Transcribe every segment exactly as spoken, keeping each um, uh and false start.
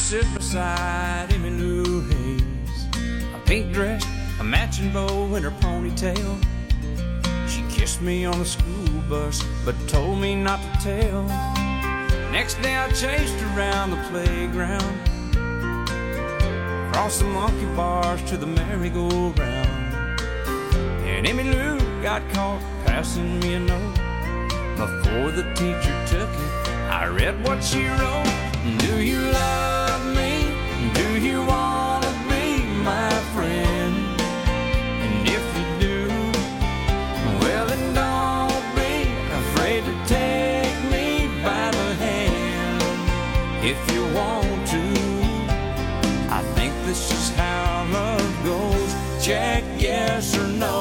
sit beside Emmylou Hayes, a pink dress, a matching bow in her ponytail. She kissed me on the school bus, but told me not to tell. Next day I chased her around the playground, across the monkey bars to the merry-go-round. And Emmylou got caught passing me a note. Before the teacher took it, I read what she wrote. Do you love me? Do you want to be my friend? And if you do, well then don't be afraid to take me by the hand. If you want to, I think this is how love goes. Check yes or no.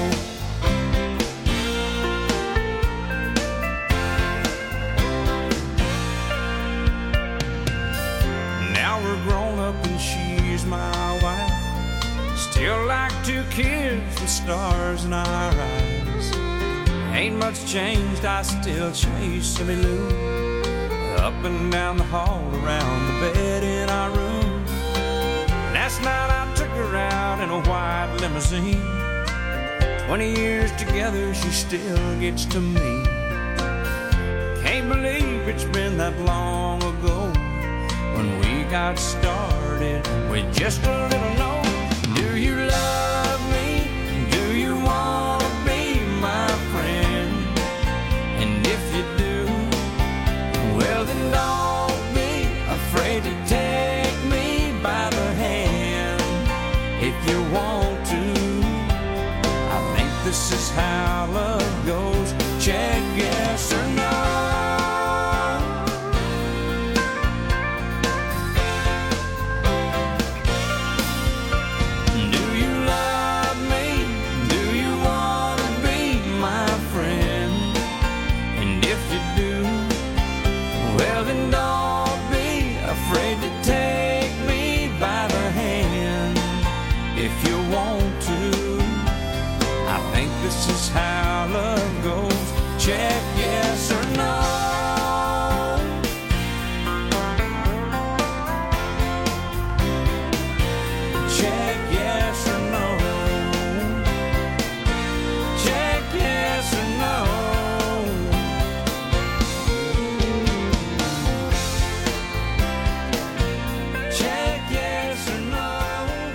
My wife, still like two kids with stars in our eyes. Ain't much changed, I still chase Emmylou up and down the hall, around the bed in our room. Last night I took her out in a white limousine. Twenty years together, she still gets to me. Can't believe it's been that long ago when we got started with just a little note. Do you love me? Do you want to be my friend? And if you do, well then don't be afraid to take me by the hand. If you want to, I think this is how love goes. Check yes or no. This is how love goes. Check yes or no. Check yes or no. Check yes or no. Check yes or no.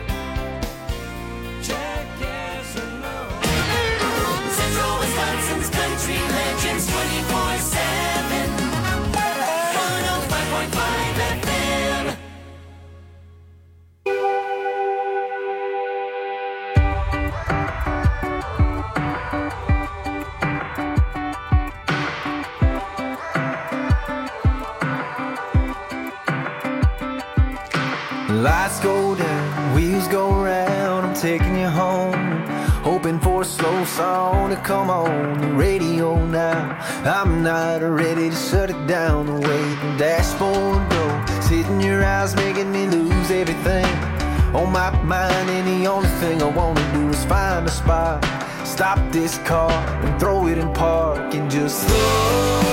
Check yes or no. Wisconsin's country legends twenty-four seven. one oh five point five F M. Lights go down, wheels go round, I'm taking you home. Hoping for a slow song to come on the radio now. I'm not ready to shut it down the way the dashboard goes. Hitting your eyes, making me lose everything on my mind. And the only thing I wanna do is find a spot, stop this car and throw it in park and just slow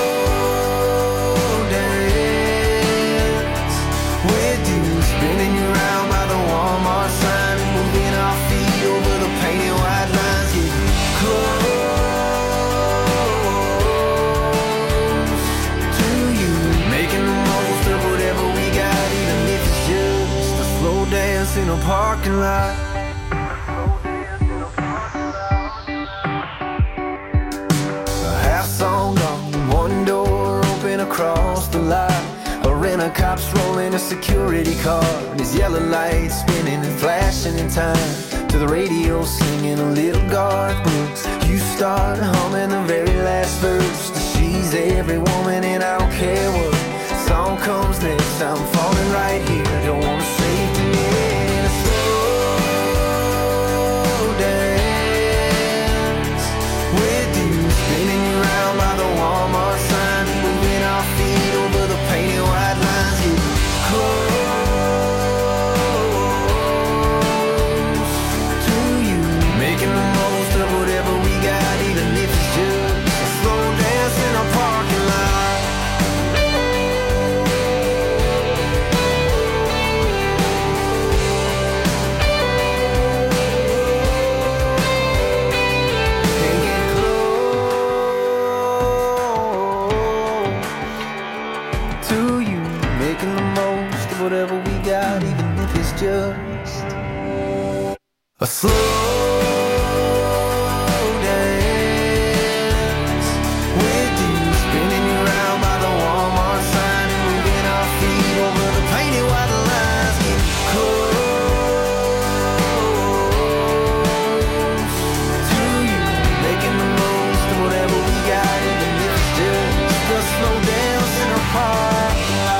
dance with you, spinning you around by the Walmart sign and moving our feet over the painted white lines, getting close to you, making the most of whatever we got, even if it's just a slow dance in a parking lot. A half song gone, one door open across the lot. A rent-a-cop's rolling a security car, and his yellow lights spinning and flashing in time to the radio singing a little Garth Brooks. You start humming the very last verse to She's Every Woman and I Don't Care What song comes next. I'm falling right here, don't wanna save the end. A slow dance with you, spinning you around by the Walmart sign, moving our feet over the painted white lines, getting close to you, making the most of whatever we got, even if it's just a slow dance in a parking lot. whatever we got, even if it's just a slow dance with you, spinning you around by the Walmart sign and moving our feet over the painted white lines, getting close to you, making the most of whatever we got, even if it's just a slow dance in a park.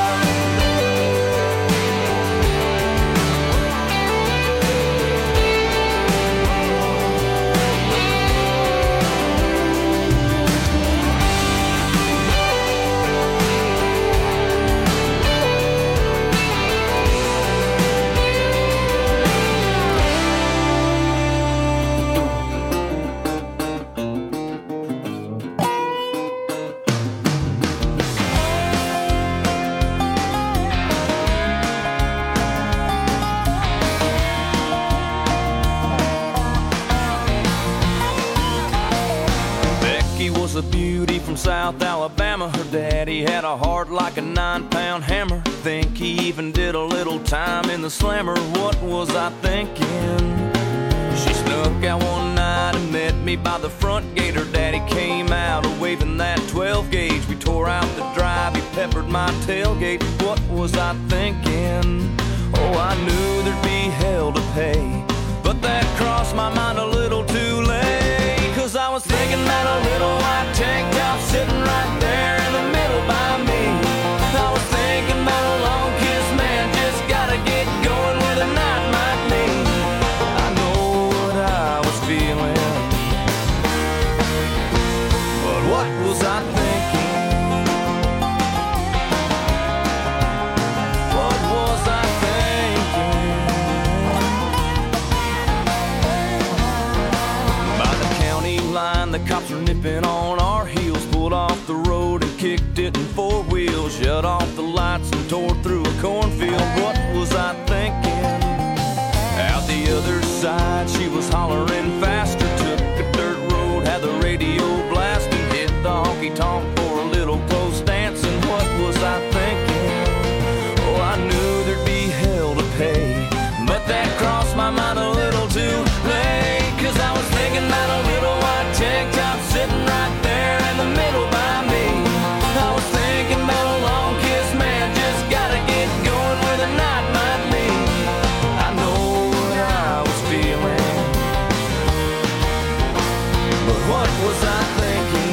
A beauty from South Alabama. Her daddy had a heart like a nine-pound hammer. Think he even did a little time in the slammer. What was I thinking? She snuck out one night and met me by the front gate. Her daddy came out waving that twelve gauge. We tore out the drive, he peppered my tailgate. What was I thinking? Oh, I knew there'd be hell to pay, but that crossed my mind a little too late. Cause I was thinking that a little white tank top sitting right there in the middle by me. I was thinking about a long kiss, man, just gotta get going where the night might lead. I know what I was feeling, but what was I thinking? What was I thinking? By the county line, the cops were nipping on our heels, pulled off the road and kicked it in four wheels, shut off the lights and tore through a cornfield. What was I thinking? Out the other side, she was hollering faster, took a dirt road, had the radio blasting, hit the honky-tonk for a little close dancing. What was I thinking? Oh, I knew there'd be hell to pay, but that crossed my mind a little too late. Cause I was thinking about a little white tank top sitting right there in the middle by me. I was thinking about a long kiss, man, just gotta get going where the night might lead. I know what I was feeling, but what was I thinking?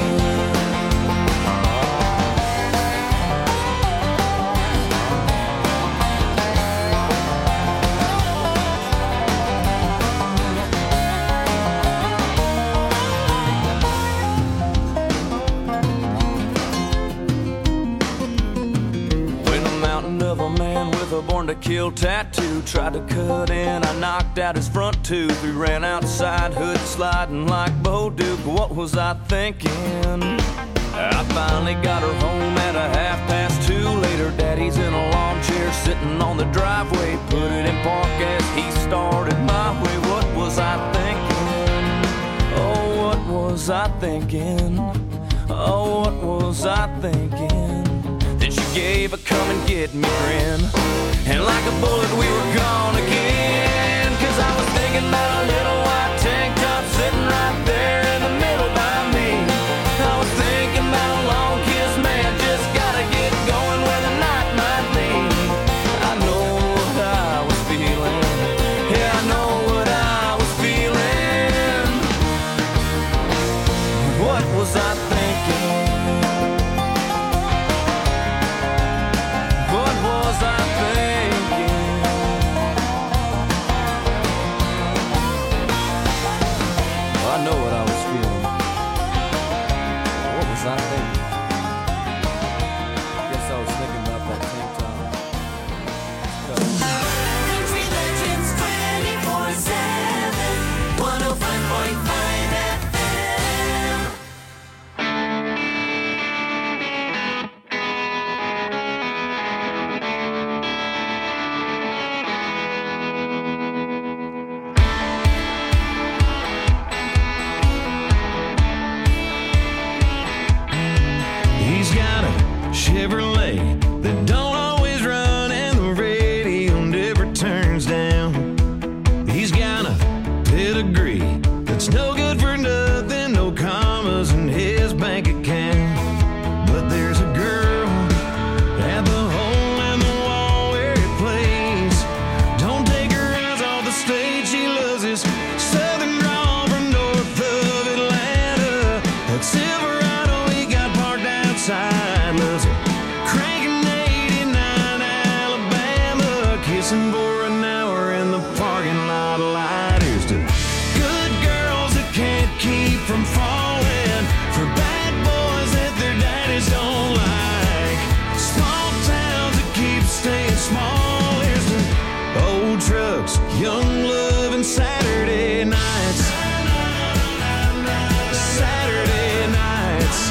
A born to kill tattoo tried to cut in, I knocked out his front tooth. We ran outside, hood sliding like Bo Duke. What was I thinking? I finally got her home at a half past two. Later, daddy's in a lawn chair sitting on the driveway, put it in park as he started my way. What was I thinking? Oh, what was I thinking? Oh, what was I thinking? Then she gave a come and get me grin, and like a bullet we were gone again. Cause I was thinking about a little white tank top sitting right there in the middle by me. I was thinking about a long kiss, man, just gotta get going where the night might lead. I know what I was feeling, yeah, I know what I was feeling. What was I thinking? What was I thinking? kissing for an hour in the parking lot of lighters, to good girls that can't keep from falling, for bad boys that their daddies don't like, small towns that keep staying small. Here's to old trucks, young love, and Saturday nights. Saturday nights.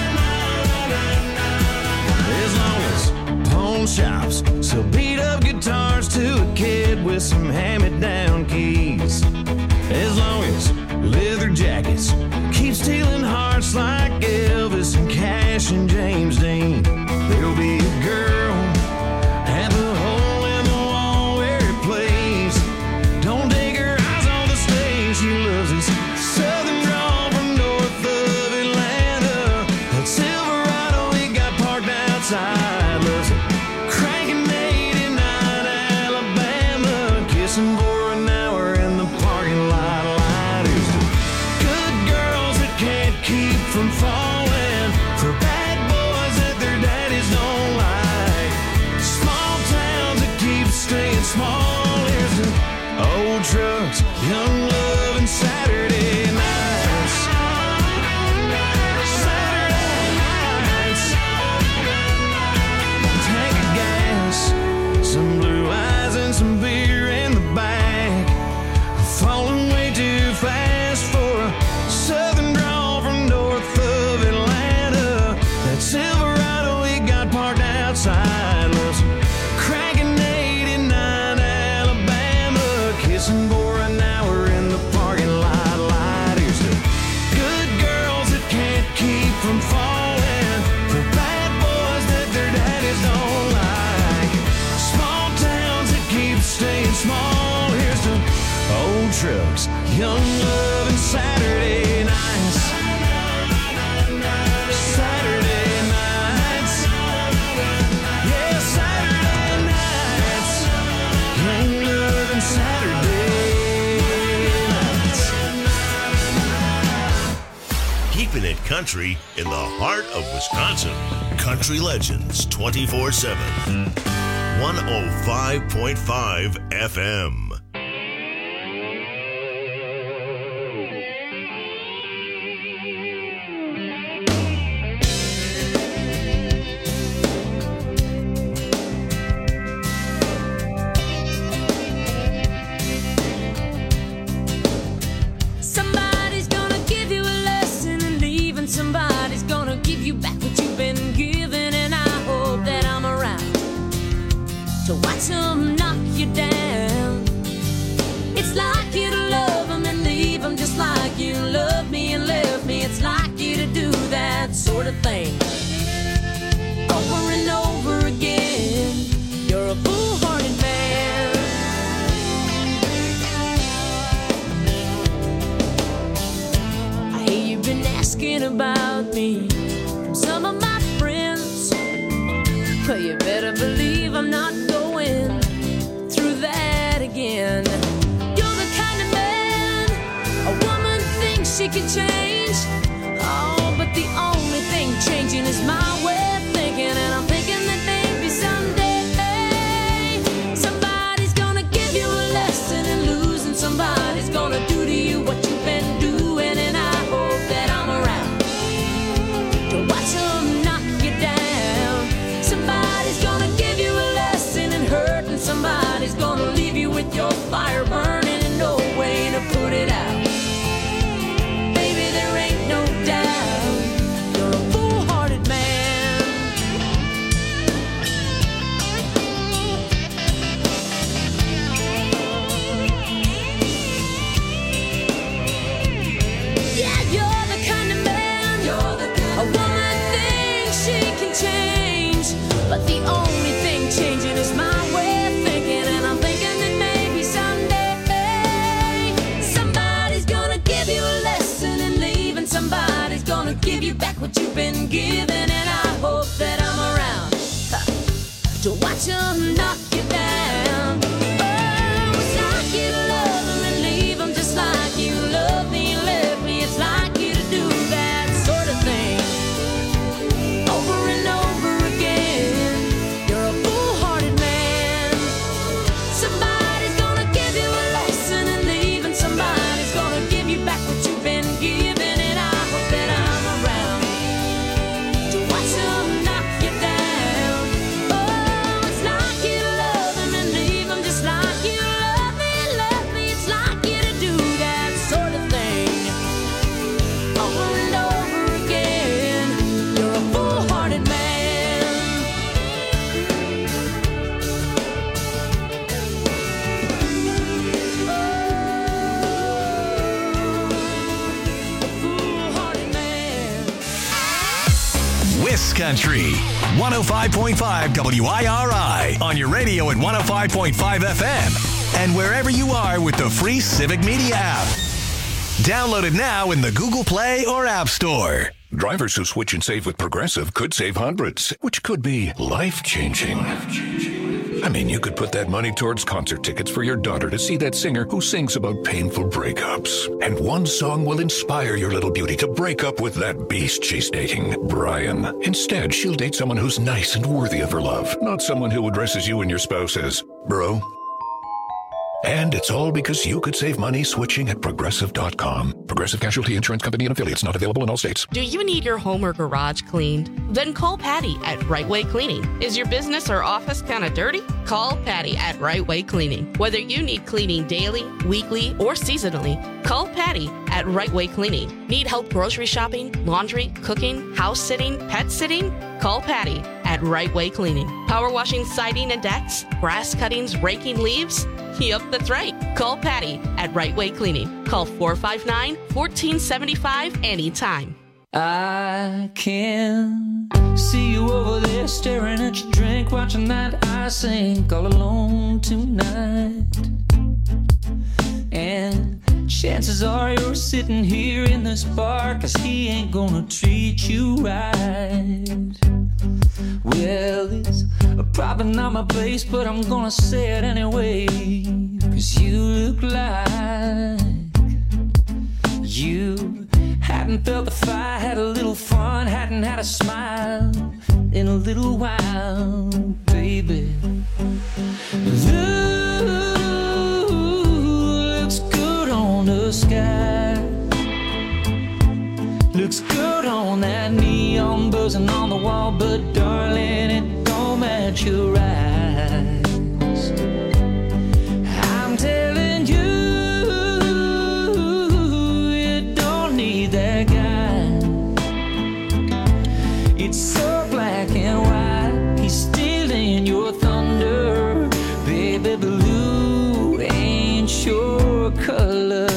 As long as pawn shops sell beat up guitars to a kid with some hand-me-down keys, as long as leather jackets keep stealing hearts like Elvis and Cash and James Dean, there'll be a girl at the hole in the wall where it plays. Don't take her eyes off the stage. She loves this southern drawl from north of Atlanta. That Silverado he got parked outside. Loves it cranking eighty-nine Alabama, kissing for an hour in the parking lot of lighters. Good girls that can't keep from falling, for bad boys that their daddies don't like, small towns that keep staying small. Here's to old trucks, young love, and Saturday nights. Saturday nights. Tank of gas, some blue eyes, and some beer in the back. Falling way too fast for a southern drawl from north of Atlanta. That Silverado he got parked outside. Loves cranking eighty-nine Alabama, kissing for an hour in the parking lot light. Here's to good girls that can't keep from falling, for bad boys that their daddies don't like, small towns that keep staying small. Here's to old trucks, young love, and Saturday nights. Saturday nights. Yeah, Saturday nights. Young love and Saturday nights. Keeping it country in the heart of Wisconsin. Country Legends twenty-four seven. one oh five point five F M. Somebody's gonna give you a lesson and leave, and somebody's gonna give you back what you've been given. And I hope that I'm around to watch them knock you down. It's like you to love them and leave them, just like you loved me and left me. It's like you to do that sort of thing over and over again. You're a foolhardy man. I hear you've been asking about me from some of my friends, but you better believe I'm not going through that again. You're the kind of man a woman thinks she can change. Oh, but the only thing changing is my way of thinking. And I'm thinking that maybe someday somebody's gonna give you a lesson in losing. Somebody's gonna do to you what you've been doing. And I hope that I'm around to watch them knock you down. Somebody's gonna give you a lesson in hurt, and somebody's gonna leave you with your fire burning and no way to put it out. Baby, there ain't no doubt you're a foolhardy man. Yeah, you're the kind of man you're the kind a woman thinks she can change, but the only thing changing is my way of thinking. And I'm thinking that maybe someday somebody's gonna give you a lesson and leave, and somebody's gonna give you back what you've been given. And I hope that I'm around huh, to watch them knock you down. Oh, it's like you to love them and leave them, just like you love me and left me. It's like you to do that sort of thing over and over again. You're a foolhardy man. Somebody Country. one oh five point five W I R I on your radio at one oh five point five F M and wherever you are with the free Civic Media app. Download it now in the Google Play or App Store. Drivers who switch and save with Progressive could save hundreds, which could be life-changing. I mean, you could put that money towards concert tickets for your daughter to see that singer who sings about painful breakups. And one song will inspire your little beauty to break up with that beast she's dating, Brian. Instead, she'll date someone who's nice and worthy of her love, not someone who addresses you and your spouse as bro. And it's all because you could save money switching at Progressive dot com. Progressive Casualty Insurance Company and Affiliates, not available in all states. Do you need your home or garage cleaned? Then call Patty at Right Way Cleaning. Is your business or office kind of dirty? Call Patty at Right Way Cleaning. Whether you need cleaning daily, weekly, or seasonally, call Patty at Right Way Cleaning. Need help grocery shopping, laundry, cooking, house sitting, pet sitting? Call Patty at Right Way Cleaning. Power washing siding and decks, grass cuttings, raking leaves? Yep, that's right. Call Patty at Right Way Cleaning. Call four five nine, one four seven five anytime. I can see you over there staring at your drink, watching that I sink all alone tonight. And chances are you're sitting here in this bar, 'cause he ain't gonna treat you right. Well, it's probably not my place, but I'm gonna say it anyway, 'cause you look like you hadn't felt the fire, had a little fun, hadn't had a smile in a little while, baby. Looks good on the sky, looks good on that neon buzzing on the wall, but darling, it don't match your eyes. I'm telling you, you don't need that guy. It's so black and white, he's stealing your thunder. Baby blue ain't your color.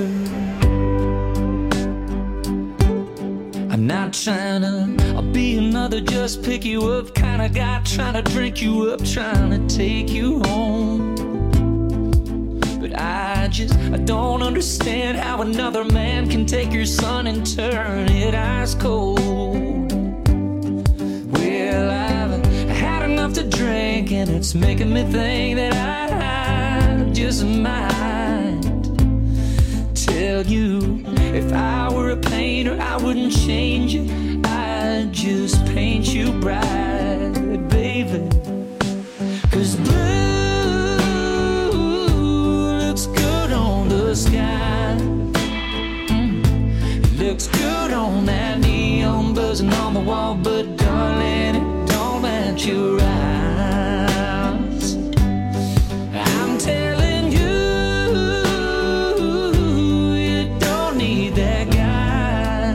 I'm not trying to I'll be another just pick you up kind of guy, trying to drink you up, trying to take you home. But I just, I don't understand how another man can take your sun and turn it ice cold. Well, I've had enough to drink, and it's making me think that I just might tell you, if I were a painter, I wouldn't change it, I'd just paint you bright, baby. 'Cause blue looks good on the sky, mm. Looks good on that neon buzzing on the wall, but darling, it don't match your eyes. I'm telling you, you don't need that guy.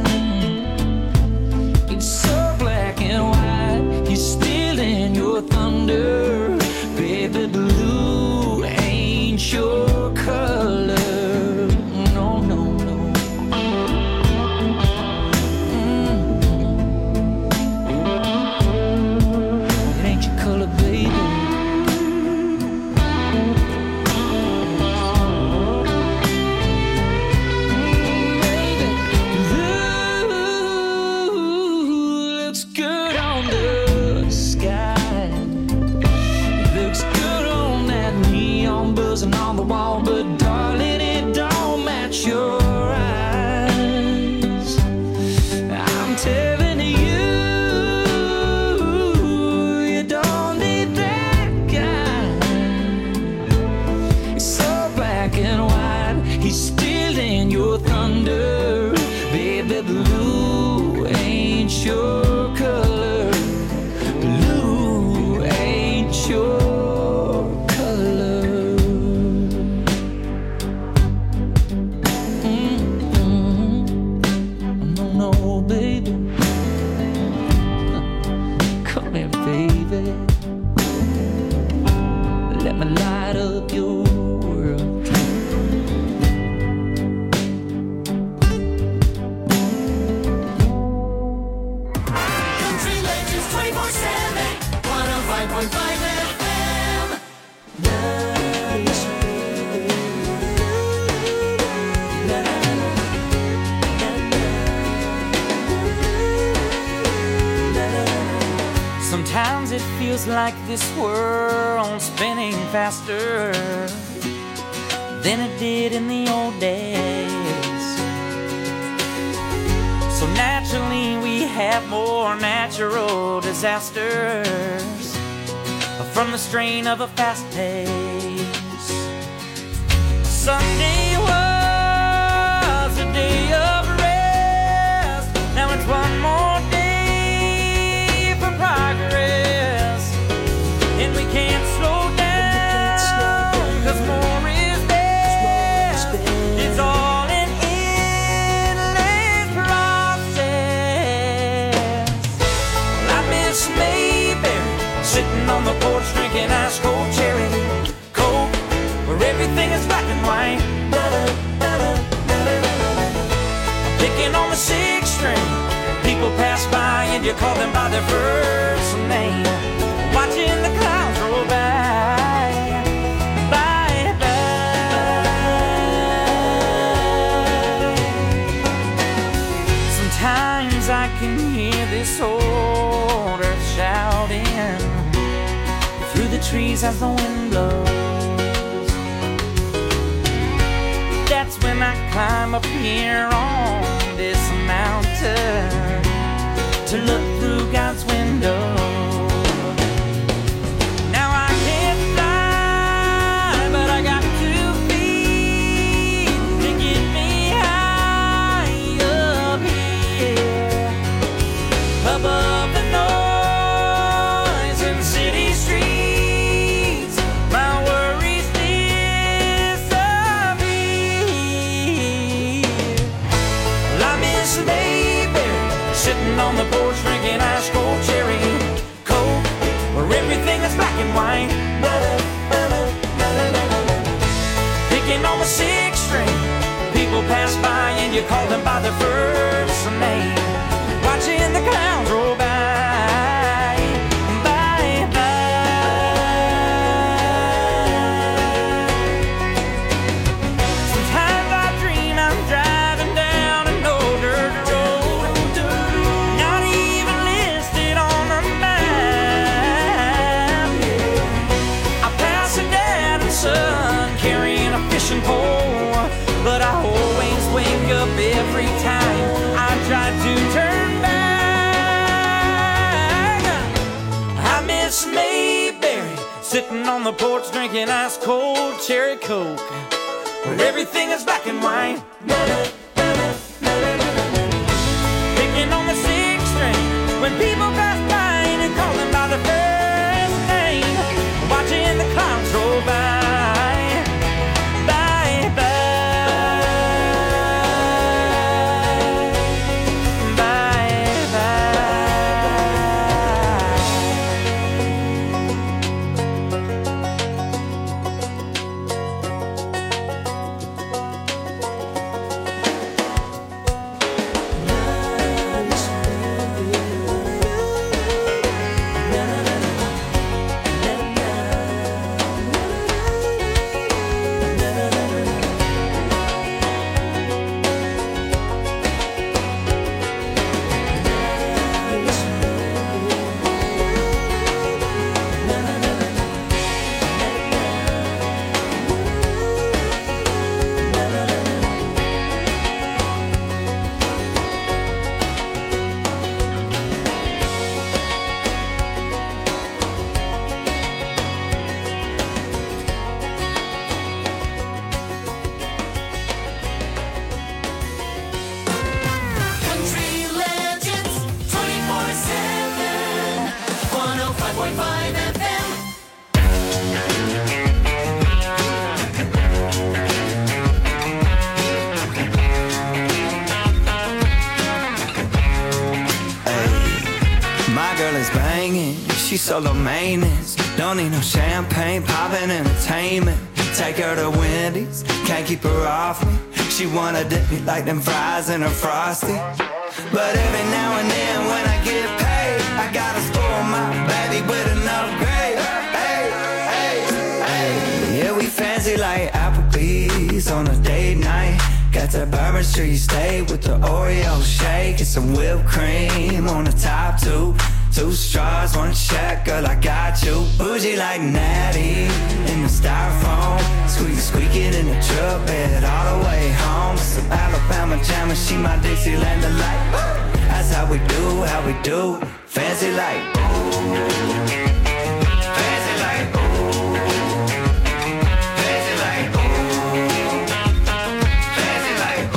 It's so black and white, he's stealing your thunder. Baby blue ain't your color. No, no, no. Mm. It ain't your color, baby. On the wall, but darling, it don't match your eyes. I'm telling you, you don't need that guy. It's so black and white, he's stealing your thunder. Baby blue ain't your color. Blue ain't your Country feels like this world's spinning faster than it did in the old days. So naturally we have more natural disasters from the strain of a fast pace. Sunday was a day of rest. Now it's one more day for progress, and we can't slow down, 'cause more is best. It's all an endless process. Well, I miss Mayberry, sitting on the porch drinking ice cold cherry Coke, where everything is black and white. Picking on the sixth string, people pass by and you call them by their first name. Watching the clouds roll by, by, by. Sometimes I can hear this old earth shouting through the trees as the wind blows. That's when I climb up here on this mountain to look through God's window. Now I can't fly, but I got two feet to get me high up here, above the noise in city streets. My worries disappear. Well, I miss Mayberry, sitting on the porch drinking ice cold cherry Coke, where everything is black and white. Picking on the sixth string, people pass by and you call them by their first name. Watching the clouds roll by, by, by. Sometimes I dream I'm driving down an old dirt road, not even listed on the map. I pass a dad and son carrying a fishing pole, but I always wake up every time I try to turn back. I miss Mayberry, sitting on the porch drinking ice cold cherry Coke, where everything is black and white. Picking on the sixth string, when people pass by and call them by their first name. Watching the clouds roll by, by, by, by, by. She's solo maintenance, don't need no champagne, poppin' entertainment. Take her to Wendy's, can't keep her off me. She wanna dip me like them fries in a Frosty. But every now and then when I get paid, I gotta spoil my baby with an upgrade. Hey, hey, hey. Yeah, we fancy like Applebee's on a date night. Got that Bourbon Street steak with the Oreo shake and some whipped cream on the top too. Two straws, one check, girl, I got you. Bougie like Natty in the styrofoam. Squeak, squeaking in the truck bed all the way home. Some Alabama jammer, she my Dixieland delight. That's how we do, how we do. Fancy like, fancy like, fancy like, fancy like.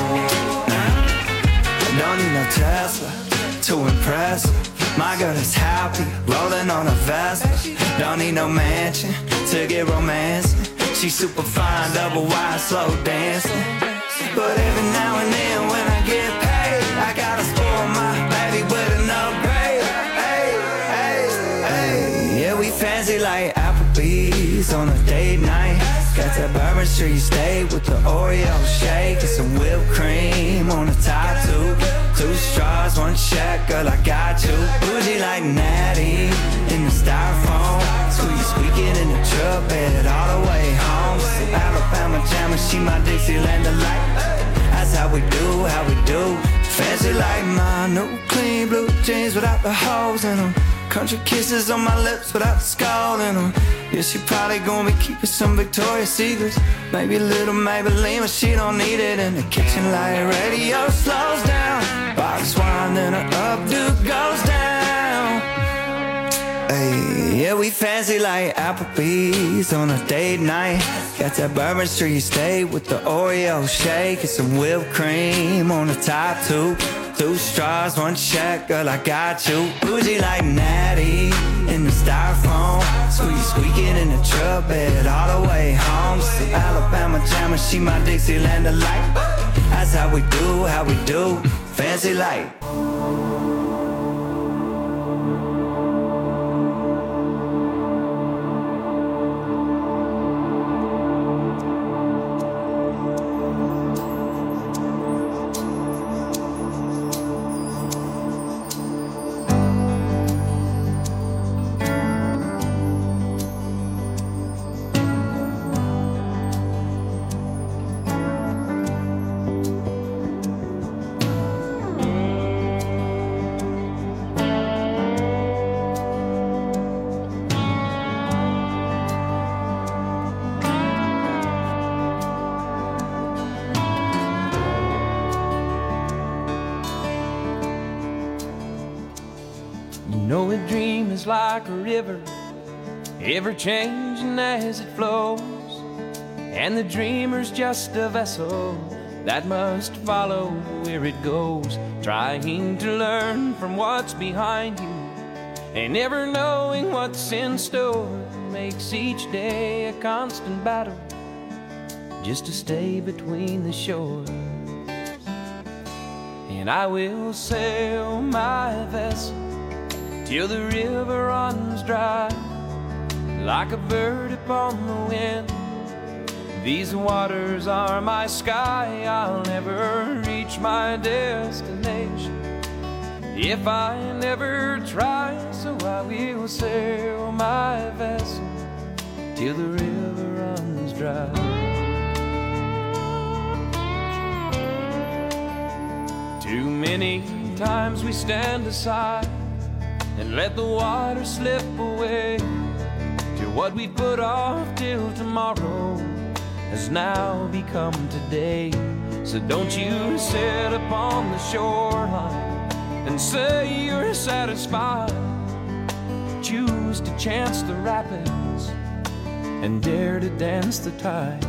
Don't need no Tesla to impress her. My girl is happy, rolling on a Vespa. Don't need no mansion to get romancing. She's super fine, double wide, slow dancing. But every now and then when I get paid, I gotta spoil my baby with an upgrade. Hey, hey, hey. Yeah, we fancy like Applebee's on a date night. Got that Bourbon Street steak with the Oreo shake and some whipped cream on the top two. Two straws, one check, girl, I got you. Bougie like Natty in the styrofoam. Squeak, squeaking in the truck bed all the way home. Some Alabama jammer, she my Dixieland delight. That's how we do, how we do. Fancy like my new clean blue jeans without the holes in them. Country kisses on my lips without the skull in them. Yeah, she probably gonna be keeping some Victoria's Secrets. Maybe a little Maybelline, but she don't need it. In the kitchen light radio slows down. Box wine, then her updo goes down. Hey, yeah, we fancy like Applebee's on a date night. Got that Bourbon Street steak with the Oreo shake and some whipped cream on the top two. Two straws, one check, girl, I got you. Bougie like Natty in the styrofoam. Squeak, squeaking in the truck bed all the way home. Some Alabama jammer, she my Dixieland delight. That's how we do, how we do. Fancy like. Like a river, ever changing as it flows, and the dreamer's just a vessel that must follow where it goes, trying to learn from what's behind you and never knowing what's in store. Makes each day a constant battle just to stay between the shores. And I will sail my vessel till the river runs dry, like a bird upon the wind. These waters are my sky. I'll never reach my destination if I never try. So I will sail my vessel till the river runs dry. Too many times we stand aside and let the water slip away to what we put off till tomorrow has now become today. So don't you sit upon the shoreline and say you're satisfied. Choose to chance the rapids and dare to dance the tide.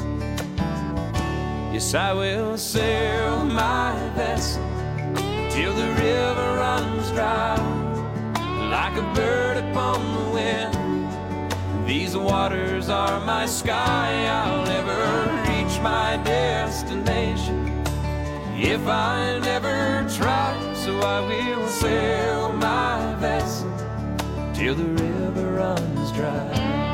Yes, I will sail my vessel till the river runs dry, like a bird upon the wind. These waters are my sky. I'll never reach my destination if I never try. So I will sail my vessel till the river runs dry.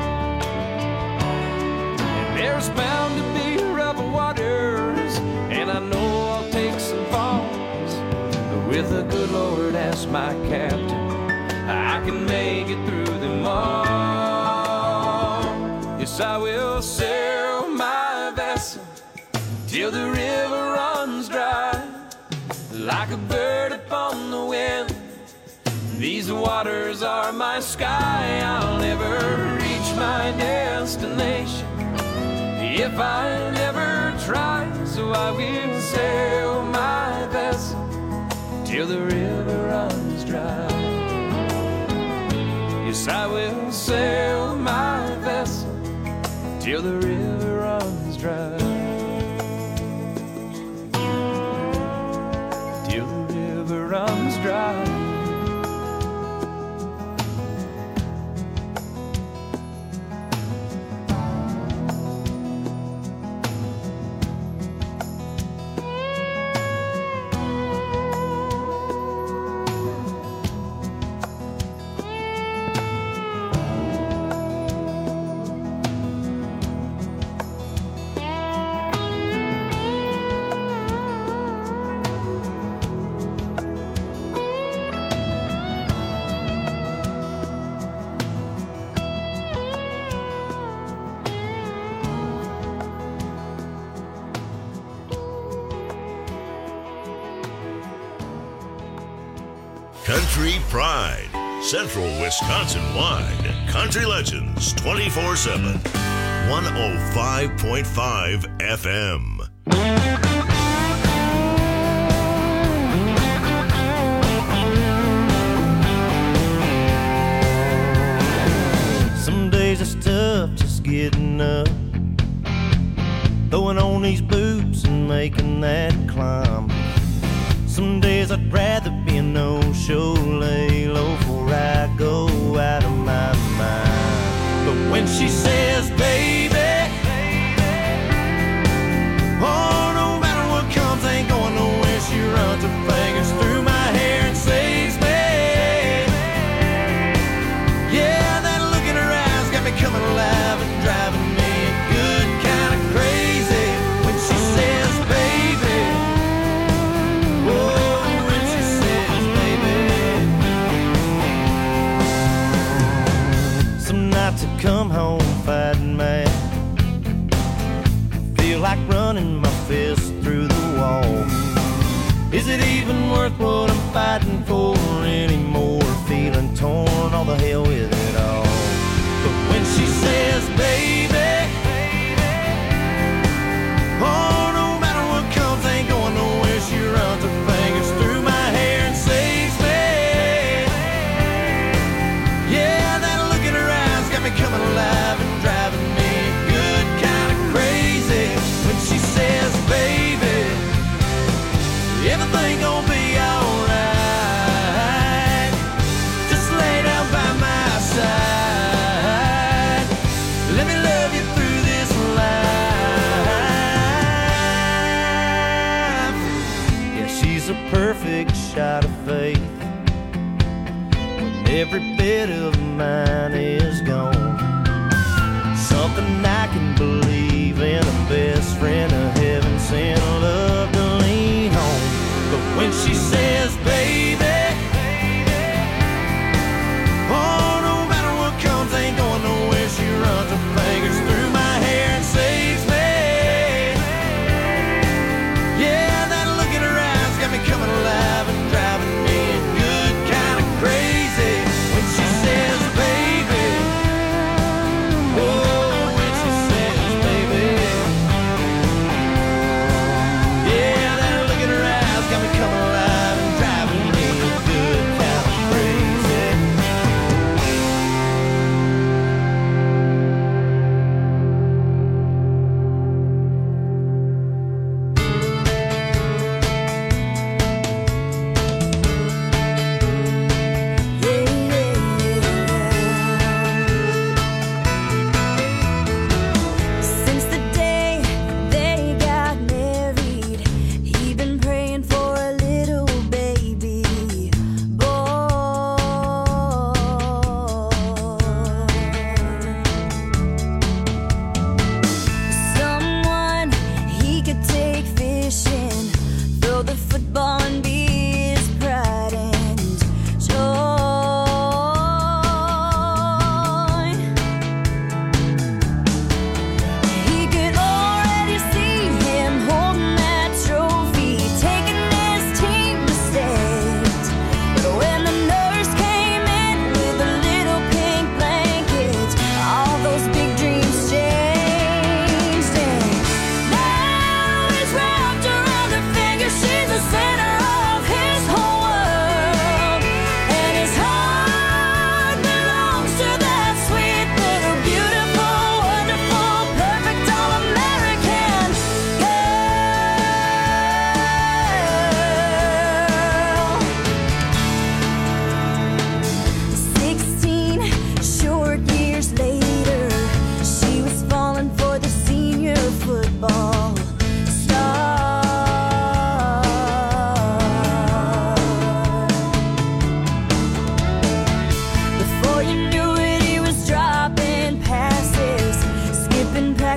And there's bound to be rough waters, and I know I'll take some falls, but with the good Lord as my captain, I can make it through them all. Yes, I will sail my vessel till the river runs dry, like a bird upon the wind. These these waters are my sky, I'll never reach my destination if I never try. So I will sail my vessel till the river runs dry. Yes, I will sail my vessel till the river runs dry. Till the river runs dry. Country Pride, Central Wisconsin-wide. Country Legends twenty-four seven. one oh five point five F M. Some days it's tough just getting up, throwing on these boots and making that climb. Some days I'd rather be a no-show, lay low before I go out of my mind. But when she says, baby, oh, no matter what comes, ain't going nowhere. She runs her fingers through my hair and saves me. Yeah, that look in her eyes got me coming alive and driving me good kind of crazy. When she says, baby, oh, when she says, baby. Some nights I come home fighting mad, feel like running my fist through the wall. Is it even worth what I'm fighting for anymore? Feeling torn, all the hell with it all. But when she says, baby, oh, no matter what comes, ain't going nowhere. She runs her fingers through my hair and saves me. Yeah, that look in her eyes got me coming alive and driving me good kind of crazy. When she says, baby, everything gon' be alright. Just lay down by my side. Let me love you through this life. Yeah, she's a perfect shot of faith when every bit of mine is gone. Something I can believe in, a best friend, a heaven sent love to lean on. But when she says, baby, oh, no matter what comes, ain't going nowhere. She runs her fingers through my hair and saves me. Yeah, that look in her eyes got me coming alive and driving me good kind of crazy. When she says, baby,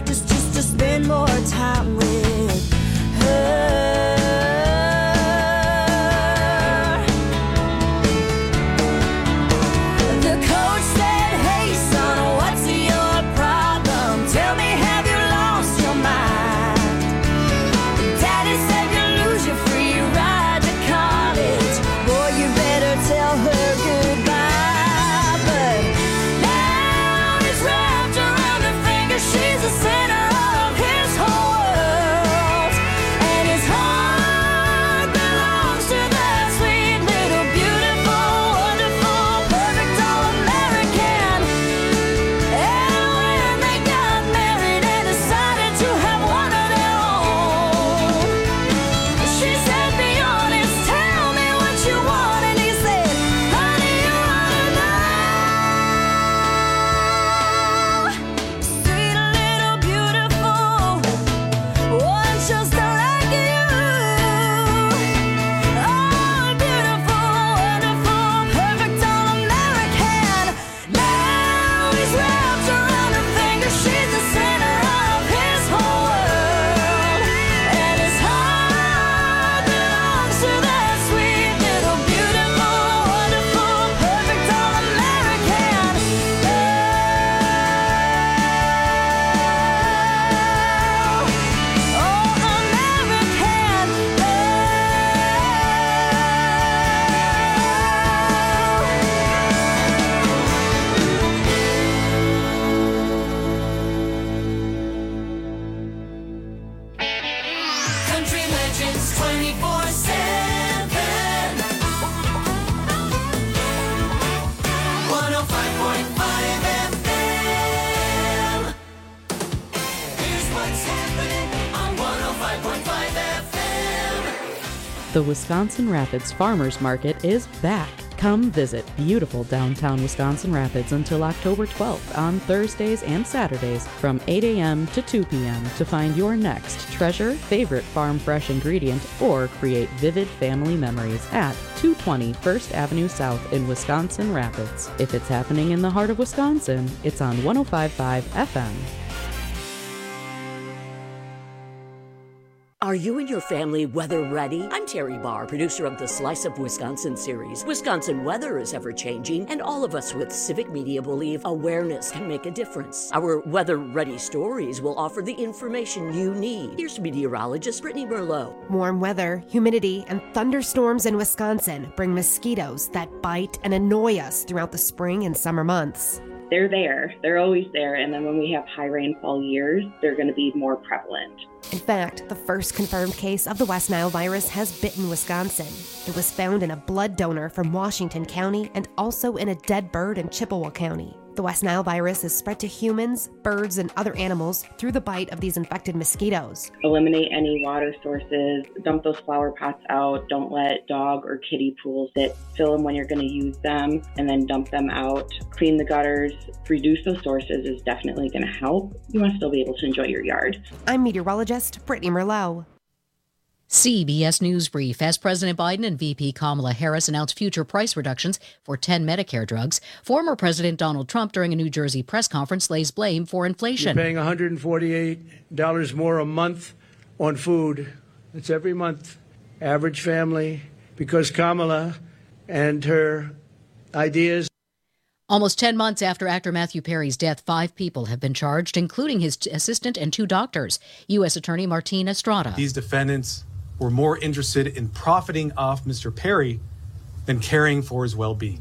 practice just to spend more time with her. The coach said, hey son, what's your problem? Tell me, have you lost your mind? Daddy said you lose your free ride to college. Boy, you better tell her goodbye. But now he's wrapped around her finger. She's the center of his whole world. And his heart belongs to that sweet little beautiful, wonderful, perfect all-American. And when they got married and decided to have one of their own, she said, be honest, tell me what you want. And he said, honey, you ought to know. Sweet little beautiful, one just like you. Oh, beautiful, wonderful, perfect all-American. Now he's wrapped around her finger. She's the center of his whole world. And his heart belongs to that sweet little beautiful, wonderful, perfect all-American girl. Oh, American girl. Country Legends twenty-four seven. one oh five point five F M. Here's what's happening on one oh five point five F M. The Wisconsin Rapids Farmers Market is back. Come visit beautiful downtown Wisconsin Rapids until October twelfth on Thursdays and Saturdays from eight a.m. to two p.m. to find your next treasure, favorite farm fresh ingredient, or create vivid family memories at two twenty First Avenue South in Wisconsin Rapids. If it's happening in the heart of Wisconsin, it's on one oh five point five F M. Are you and your family weather ready? I'm Terry Barr, producer of the Slice of Wisconsin series. Wisconsin weather is ever-changing, and all of us with civic media believe awareness can make a difference. Our weather-ready stories will offer the information you need. Here's meteorologist Brittany Merlot. Warm weather, humidity, and thunderstorms in Wisconsin bring mosquitoes that bite and annoy us throughout the spring and summer months. They're there. They're always there. And then when we have high rainfall years, they're going to be more prevalent. In fact, the first confirmed case of the West Nile virus has bitten Wisconsin. It was found in a blood donor from Washington County and also in a dead bird in Chippewa County. The West Nile virus is spread to humans, birds, and other animals through the bite of these infected mosquitoes. Eliminate any water sources, dump those flower pots out, don't let dog or kitty pools sit, fill them when you're going to use them, and then dump them out. Clean the gutters, reduce those sources is definitely going to help. You want to still be able to enjoy your yard. I'm meteorologist Brittany Merlot. C B S News Brief. As President Biden and V P Kamala Harris announced future price reductions for ten Medicare drugs, former President Donald Trump, during a New Jersey press conference, lays blame for inflation. You're paying one hundred forty-eight dollars more a month on food. That's every month. Average family, because Kamala and her ideas. Almost ten months after actor Matthew Perry's death, five people have been charged, including his assistant and two doctors. U S Attorney Martin Estrada. These defendants were more interested in profiting off Mister Perry than caring for his well-being.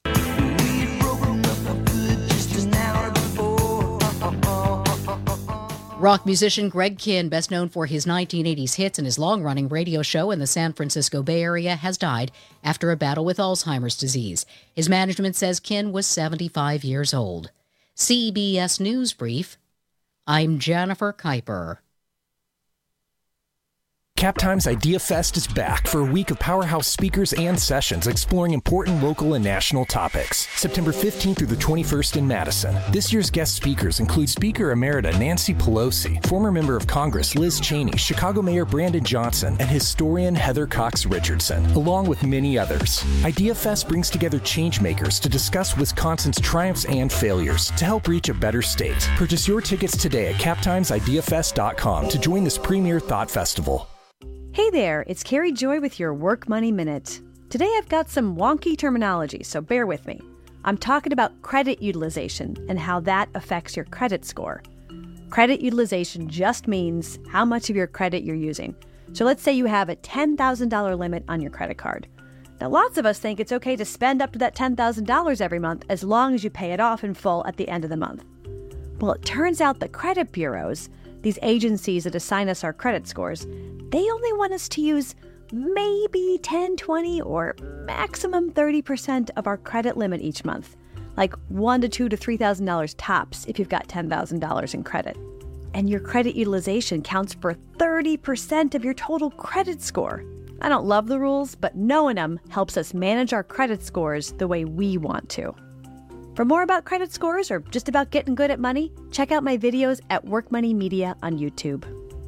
Rock musician Greg Kihn, best known for his nineteen eighties hits and his long-running radio show in the San Francisco Bay Area, has died after a battle with Alzheimer's disease. His management says Kihn was seventy-five years old. C B S News Brief. I'm Jennifer Kuiper. Cap Times Idea Fest is back for a week of powerhouse speakers and sessions exploring important local and national topics. September fifteenth through the twenty-first in Madison. This year's guest speakers include Speaker Emerita Nancy Pelosi, former member of Congress Liz Cheney, Chicago Mayor Brandon Johnson, and historian Heather Cox Richardson, along with many others. Idea Fest brings together changemakers to discuss Wisconsin's triumphs and failures to help reach a better state. Purchase your tickets today at cap times idea fest dot com to join this premier thought festival. Hey there, it's Carrie Joy with your Work Money Minute. Today I've got some wonky terminology, so bear with me. I'm talking about credit utilization and how that affects your credit score. Credit utilization just means how much of your credit you're using. So let's say you have a ten thousand dollars limit on your credit card. Now, lots of us think it's okay to spend up to that ten thousand dollars every month as long as you pay it off in full at the end of the month. Well, it turns out the credit bureaus, these agencies that assign us our credit scores, they only want us to use maybe ten, twenty, or maximum thirty percent of our credit limit each month. Like one to two to three thousand dollars tops if you've got ten thousand dollars in credit. And your credit utilization counts for thirty percent of your total credit score. I don't love the rules, but knowing them helps us manage our credit scores the way we want to. For more about credit scores or just about getting good at money, check out my videos at Work Money Media on YouTube.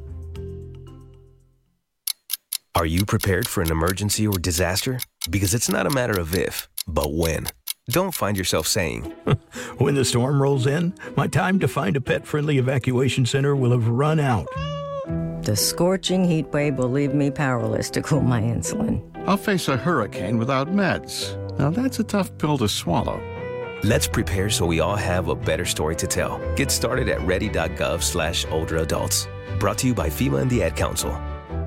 Are you prepared for an emergency or disaster? Because it's not a matter of if, but when. Don't find yourself saying, when the storm rolls in, my time to find a pet-friendly evacuation center will have run out. The scorching heat wave will leave me powerless to cool my insulin. I'll face a hurricane without meds. Now that's a tough pill to swallow. Let's prepare so we all have a better story to tell. Get started at ready.gov slash older adults. Brought to you by FEMA and the Ad Council.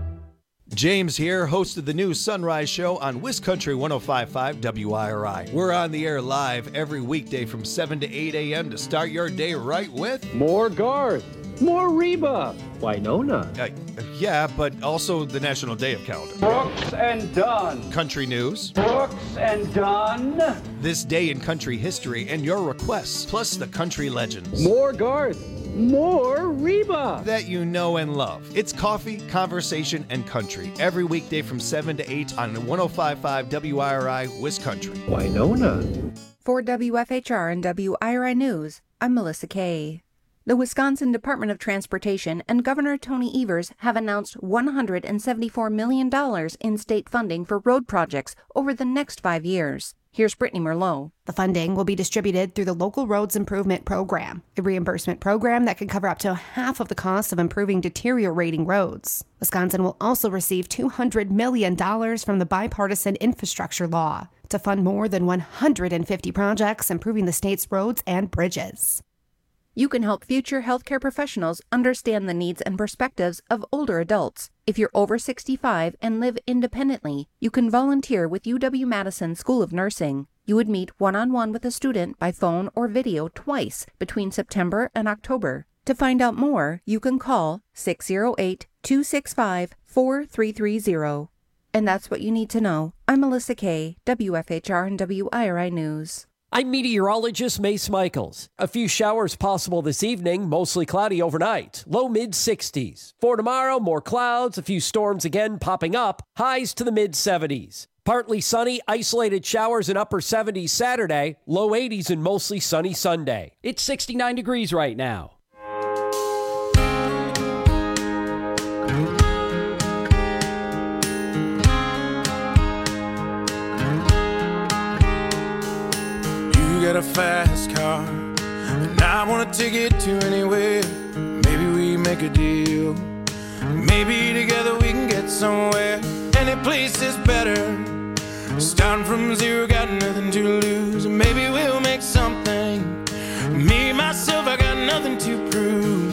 James here, host of the new Sunrise Show on WisCountry one oh five point five W I R I. We're on the air live every weekday from seven to eight a.m. to start your day right with more Garth, more Reba, Winona. Uh, yeah, but also the National Day of Calendar. Brooks and Dunn. Country news. Brooks and Dunn. This day in country history and your requests, plus the country legends. More Garth. More Reba that you know and love. It's coffee, conversation, and country every weekday from seven to eight on one oh five point five W I R I WisCountry. Winona. For W F H R and W I R I News, I'm Melissa Kay. The Wisconsin Department of Transportation and Governor Tony Evers have announced one hundred seventy-four million dollars in state funding for road projects over the next five years. Here's Brittany Merlot. The funding will be distributed through the Local Roads Improvement Program, a reimbursement program that can cover up to half of the cost of improving deteriorating roads. Wisconsin will also receive two hundred million dollars from the Bipartisan Infrastructure Law to fund more than one hundred fifty projects improving the state's roads and bridges. You can help future healthcare professionals understand the needs and perspectives of older adults. If you're over sixty-five and live independently, you can volunteer with U W-Madison School of Nursing. You would meet one-on-one with a student by phone or video twice between September and October. To find out more, you can call six oh eight, two six five, four three three zero. And that's what you need to know. I'm Melissa Kay, W F H R and W I R I News. I'm meteorologist Mace Michaels. A few showers possible this evening, mostly cloudy overnight. Low mid sixties. For tomorrow, more clouds, a few storms again popping up. Highs to the mid seventies. Partly sunny, isolated showers in upper seventies Saturday. Low eighties and mostly sunny Sunday. It's sixty-nine degrees right now. Got a fast car, and I wanna take it to anywhere. Maybe we make a deal. Maybe together we can get somewhere. Any place is better. Starting from zero, got nothing to lose. Maybe we'll make something. Me, myself, I got nothing to prove.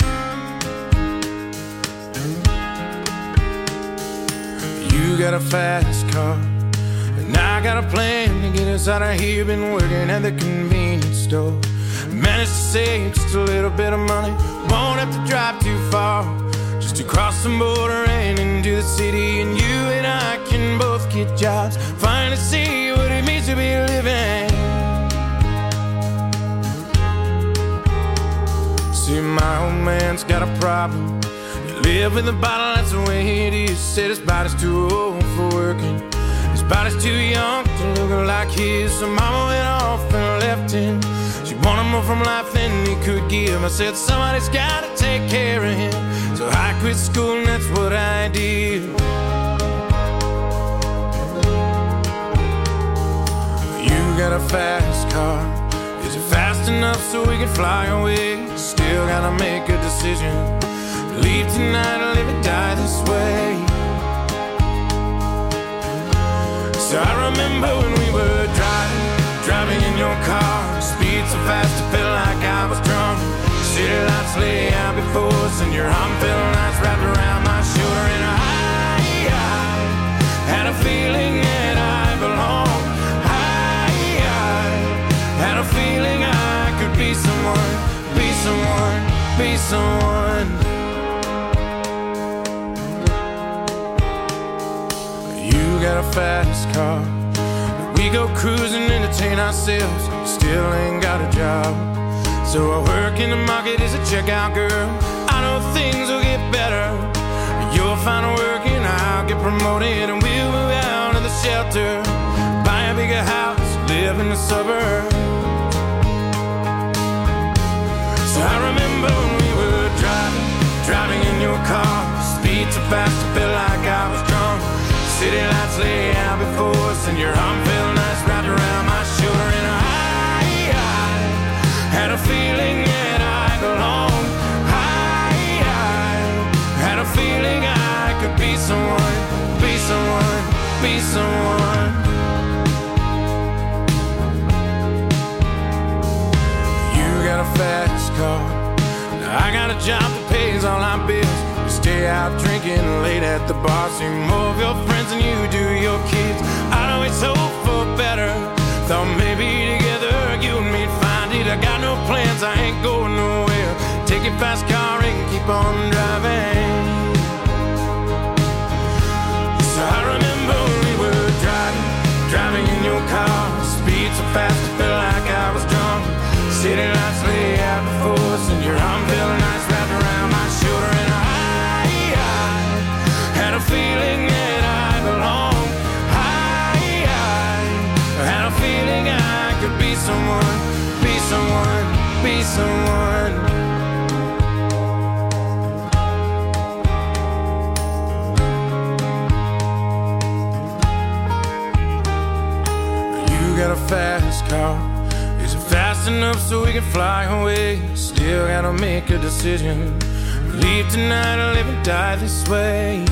You got a fast car, and I got a plan to get us out of here. Been working at the convenience store. Managed to save just a little bit of money. Won't have to drive too far, just to cross the border and into the city. And you and I can both get jobs, finally see what it means to be living. See, my old man's got a problem. You live with a bottle, that's the way it is. Said his body's too old for working. His body's too young to look like his. So mama went off and left him. She wanted more from life than he could give. I said somebody's gotta take care of him. So I quit school and that's what I did. You got a fast car. Is it fast enough so we can fly away? Still gotta make a decision. Leave tonight or live or die this way. So I remember when we were driving, driving in your car. Speed so fast it felt like I was drunk. City lights lay out before us and your arm felt nice wrapped around my shoulder. And I, I had a feeling that I belonged. I, I had a feeling I could be someone, be someone, be someone. You got a fast car. We go cruising, entertain ourselves. Still ain't got a job. So I work in the market as a checkout girl. I know things will get better. You'll find work and I'll get promoted. And we'll move out of the shelter, buy a bigger house, live in the suburbs. So I remember when we were driving, driving in your car. Speed so fast it felt like I was drunk. City lights lay out before us and your arm felt nice wrapped around my shoulder. And I, I had a feeling that I belonged. I, I had a feeling I could be someone, be someone, be someone. You got a fast car. Now I got a job that pays all our bills. We stay out drinking late at the bar. See more of your friends than you do your kids. I'd always hope for better. Thought maybe together you and me'd find it. I got no plans, I ain't going nowhere. Take your fast car and keep on driving. So I remember when we were driving, driving in your car. Speed so fast it felt like I was drunk. City lights lay out before us and your arm felt nice wrapped around my shoulder. And I, I had a feeling that I belonged. I, I had a feeling I could be someone, be someone, be someone. You got a fast car. Is it fast enough so we can fly away? Still gotta make a decision. Leave tonight or live and die this way.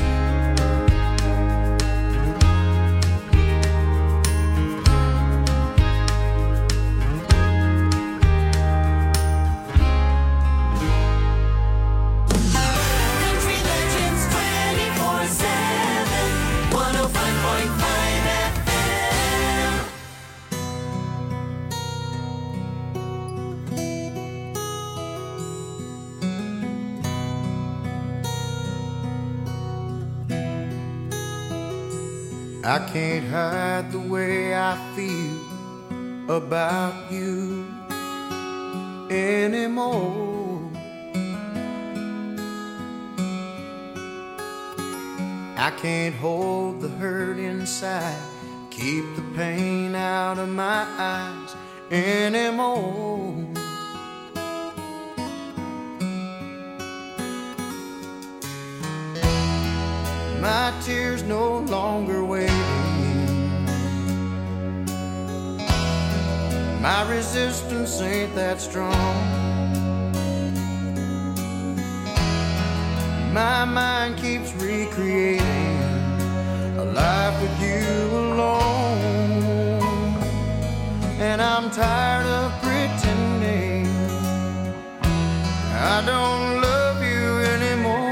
I can't hide the way I feel about you anymore. I can't hold the hurt inside, keep the pain out of my eyes anymore. My tears no longer waiting. My resistance ain't that strong. My mind keeps recreating a life with you alone. And I'm tired of pretending I don't love you anymore.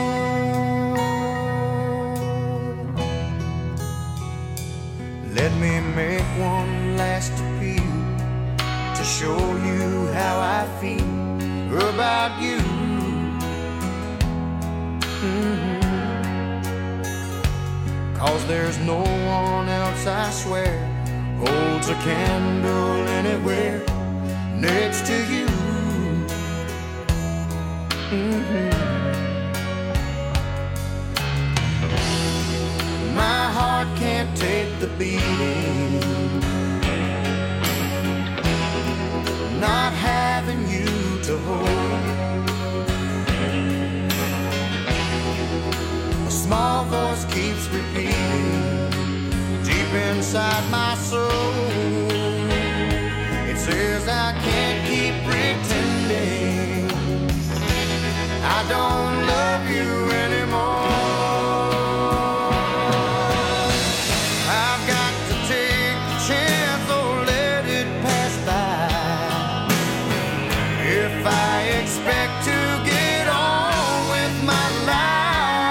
Let me make one last appeal to show you how I feel about you. Mm-hmm. Cause there's no one else, I swear, holds a candle anywhere next to you. Mm-hmm. My heart can't take the beating, not having you to hold. A small voice keeps repeating deep inside my soul. It says I can't keep pretending I don't love you anymore. I've got to take the chance or let it pass by. If I expect to get on with my life,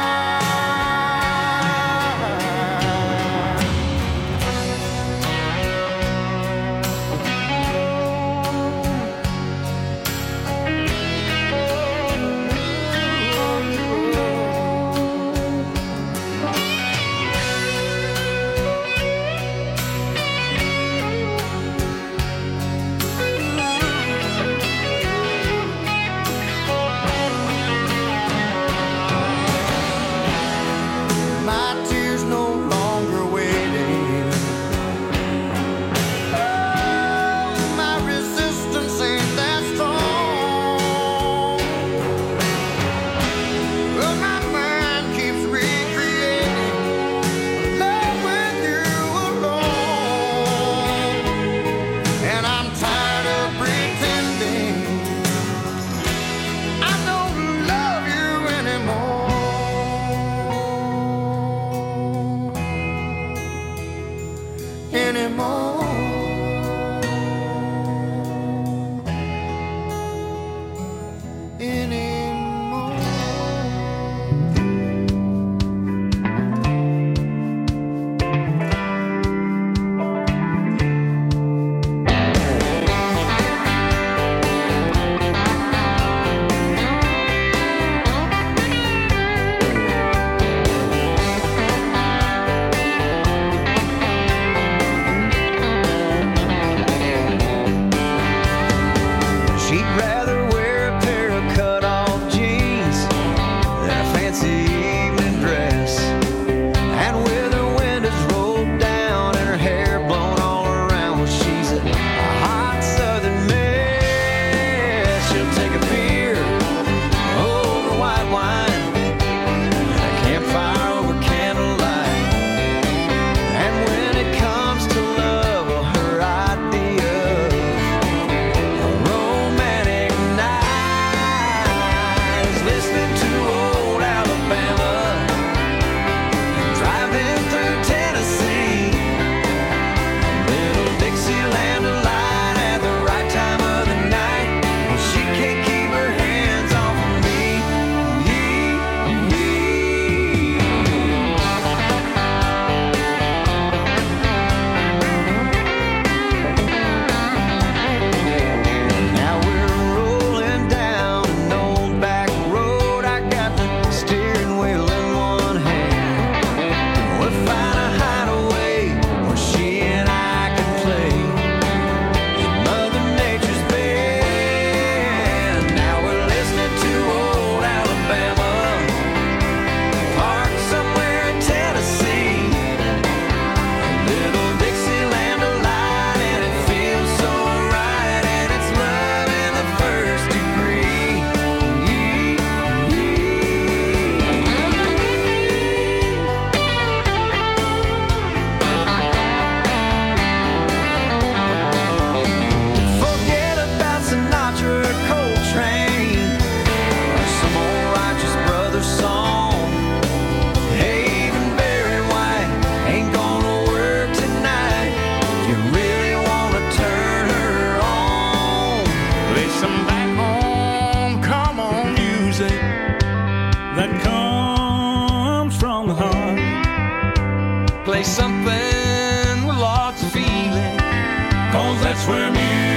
Play something with lots of feeling, 'cause that's where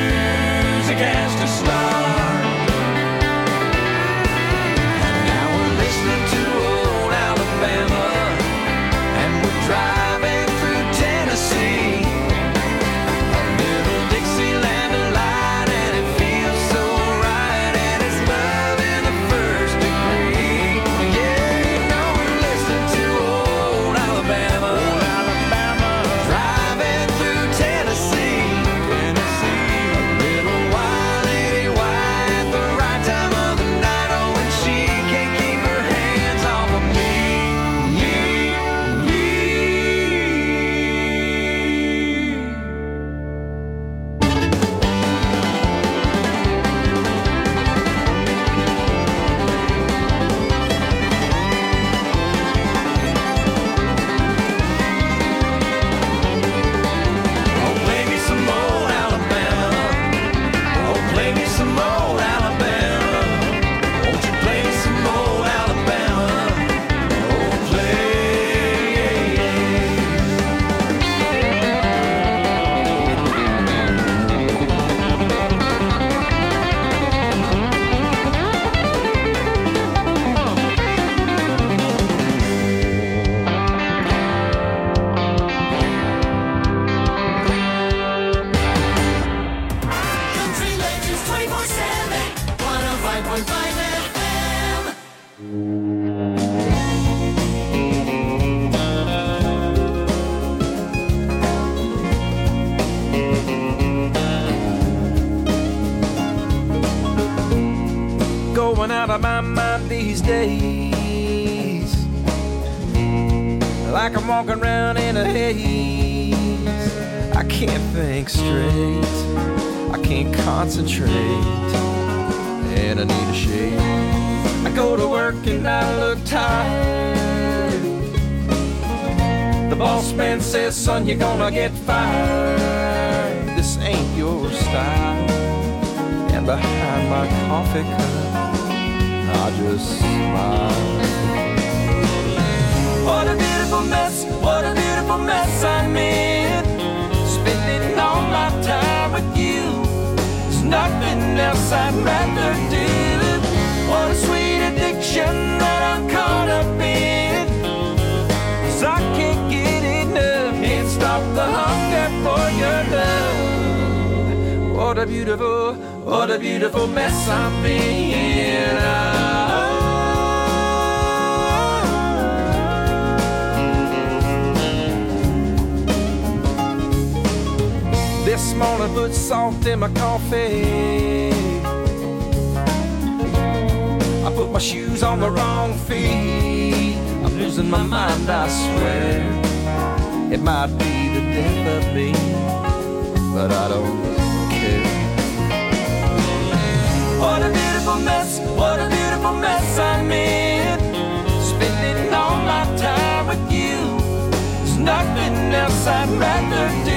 music has to start. And now we're listening to old Alabama, and we're driving through Tennessee. A little Dixieland delight, and it feels so right, and it's love in the first these days, like I'm walking around in a haze. I can't think straight, I can't concentrate, and I need a shave. I go to work and I look tired. The boss man says, son, you're gonna get fired. This ain't your style. And behind my coffee cup, I just smile. What a beautiful mess, what a beautiful mess I'm in. Spending all my time with you. There's nothing else I'd rather do. What a sweet addiction that I'm caught up in. 'Cause I can't get enough, can't stop the hunger for your love. What a beautiful, what a beautiful mess I'm in. This morning put salt in my coffee. I put my shoes on the wrong feet. I'm losing my mind, I swear. It might be the death of me, but I don't care. What a beautiful mess, what a beautiful mess I'm in. Spending all my time with you. There's nothing else I'd rather do.